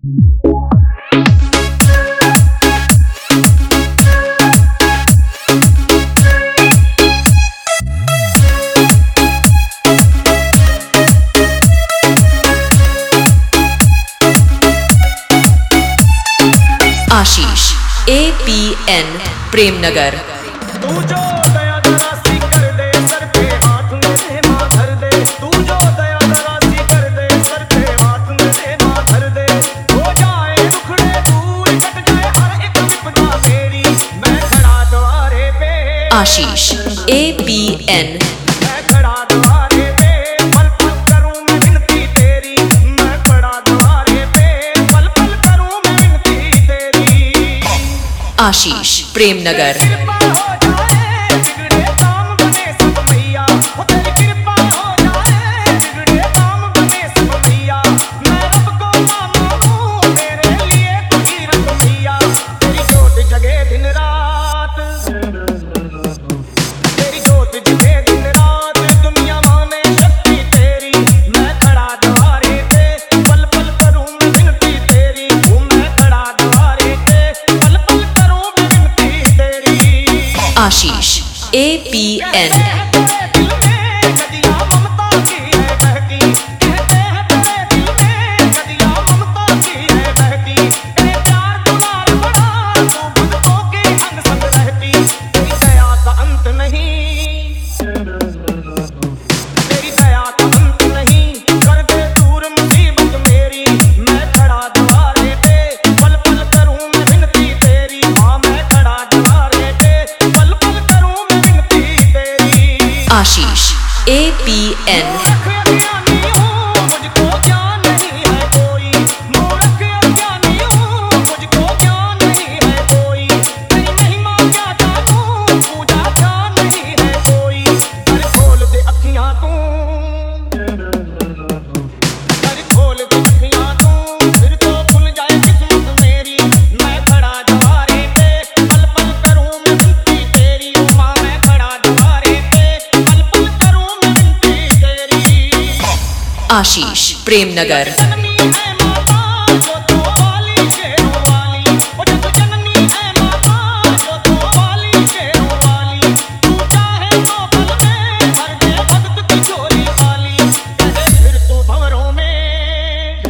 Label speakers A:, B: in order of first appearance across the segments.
A: आशीष APN Premnagar.
B: तू जो दया जरा सी कर दे सर पे हाथ मेरे माँ धर दे। तू जो दया जरा सी कर दे सर पे हाथ मेरे माँ धर दे। हो जाए दुखड़े दूर कट जाए हर एक विपदा मेरी, मैं खड़ा द्वारे पे।
A: आशीष APN
B: मैं खड़ा द्वारे पे, पल पल करूं मैं विनती तेरी। मैं खड़ा द्वारे पे, पल पल करूं मैं विनती तेरी।
A: आशीष प्रेमनगर।
B: कृपा हो जाए बिगड़े काम बने सब मैया। वो तेरी कृपा हो जाए बिगड़े काम बने सब मैया। मैं रब को ना मानूं मेरे लिए कोई रब मैया। तेरी जोत जगे दिन रात, तेरी जोत जगे दिन रात, दुनिया माने शक्ति तेरी। मैं खड़ा द्वारे पे, पल पल करूं मैं विनती तेरी। मैं खड़ा द्वारे पे, पल पल करूं मैं विनती तेरी।
A: आशीष APN
B: तेरे दिल में नदियाँ ममता की है बहती। कहते हैं तेरे दिल में नदियाँ ममता की है बहती। तेरे प्यार दुलार बड़ा तू भक्तों के अंग संग रहती। तेरी दया का अंत नहीं, तेरी दया का अंत नहीं, कर दे दूर मुसीबत मेरी। मैं खड़ा द्वारे पे, पल पल करूं मैं विनती तेरी। हाँ मैं खड़ा द्वारे पे, पल पल करूं मैं विनती तेरी।
A: आशीष APN
B: मूर्ख अज्ञानी हूँ मुझको ज्ञान नहीं है कोई। मूर्ख अज्ञानी हूँ मुझको ज्ञान नहीं है कोई। तेरी महिमा क्या जानूं पूजा ध्यान नहीं है कोई। कर खोल दे अखियाँ तू, कर खोल दे अखियाँ तू, फिर तो खुल जाए किस्मत मेरी। मैं खड़ा द्वारे पे, पल पल करूं मैं विनती तेरी। ओ माँ मैं खड़ा द्वारे पे, पल पल करूं मैं विनती तेरी।
A: आशीष प्रेमनगर।
B: जननी है माता जो तो वाली शेरों वाली। ओ जग जननी है माता जो तो वाली शेरों वाली। तू चाहे तो पल में भर दे भक्त की झोली खाली। कहे फिर तू भंवरों में,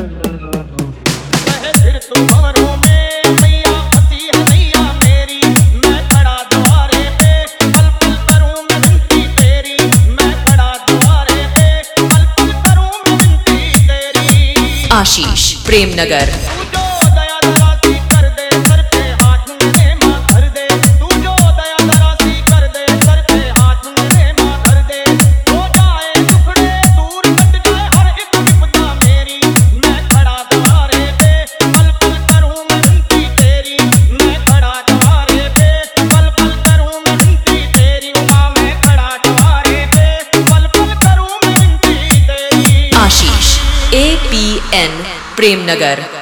B: कहे फिर तू भंवरों में, मैया फंसी है नैया मेरी। मैं खड़ा द्वारे पे, पल पल करूं मैं विनती तेरी। मैं खड़ा द्वारे पे, पल पल करूं मैं विनती तेरी।
A: आशीष प्रेमनगर।
B: तू जो दया जरा सी कर दे सर पे हाथ मेरे माँ धर दे। तू जो दया जरा सी कर दे सर पे हाथ मेरे माँ धर दे। हो जाए दुखड़े दूर कट जाए हर एक विपदा मेरी। मैं खड़ा द्वारे पे, पल पल करूं मैं विनती तेरी। मैं खड़ा द्वारे पे, पल पल करूं मैं विनती तेरी। माँ मैं खड़ा द्वारे पे, पल पल करूं मैं विनती तेरी।
A: आशीष APN प्रेमनगर।